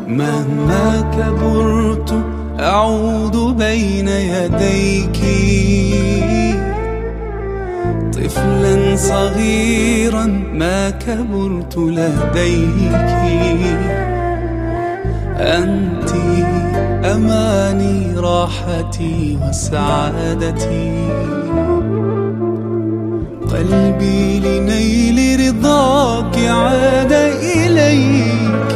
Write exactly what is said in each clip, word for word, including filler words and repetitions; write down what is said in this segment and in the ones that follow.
مهما كبرت أعود بين يديك طفلا صغيرا ما كبرت لديك. أنت أماني راحتي وسعادتي، قلبي لنيل رضاك عاد إليك.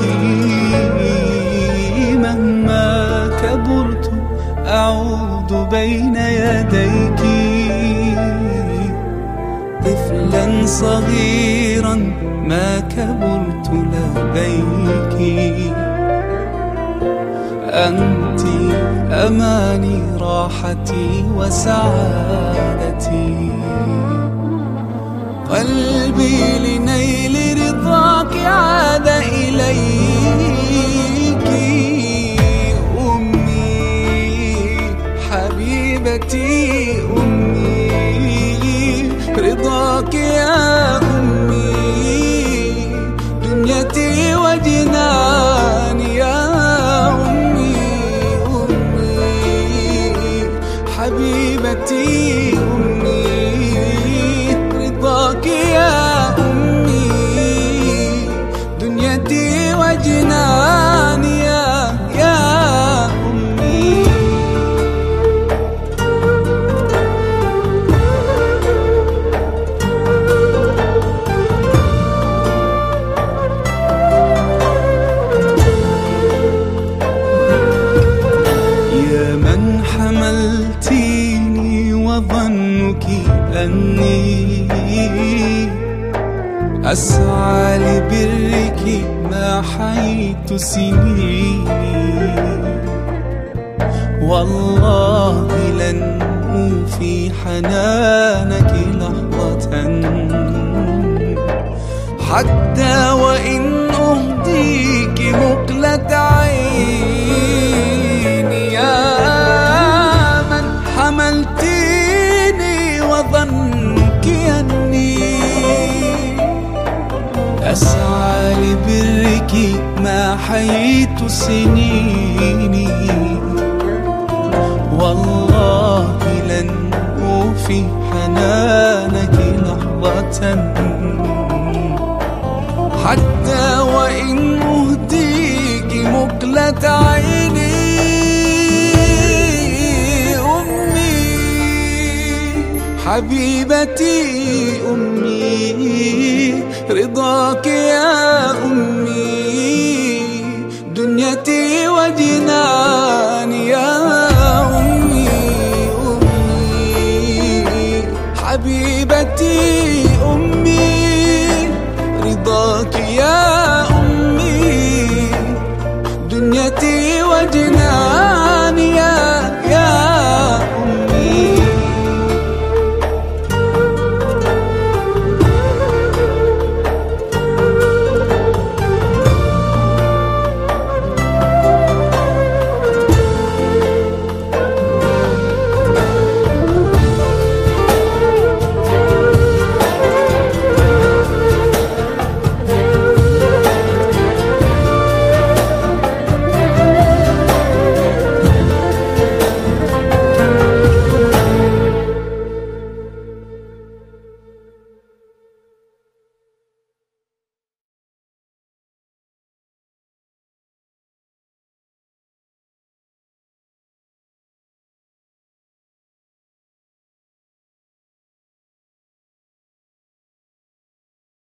مهما كبرت أعود بين يديك طفلا صغيرا ما كبرت لديك. أنت أماني راحتي وسعادتي، قلبي لنيل رضاك عاد إليك. أمي حبيبتي أمي رضاك يا أمي، دنيتي وجناني يا أمي. أمي حبيبتي أمي رضاك يا أمي، دنيتي وجناني يا يا أمي. يا من حملتيني وظنك أني أسعى لبرك ما حييت سنيني. والله لن أوفي حنانك لحظة حتى وإن أهديك مقلة عيني. يا من حملتيني وظنك أني أسعى لبرك ما حييت سنيني. والله لن أوفي حنانك لحظة حتى وإن أهديك مقلة عيني. أمي حبيبتي أمي رضاك يا أمي،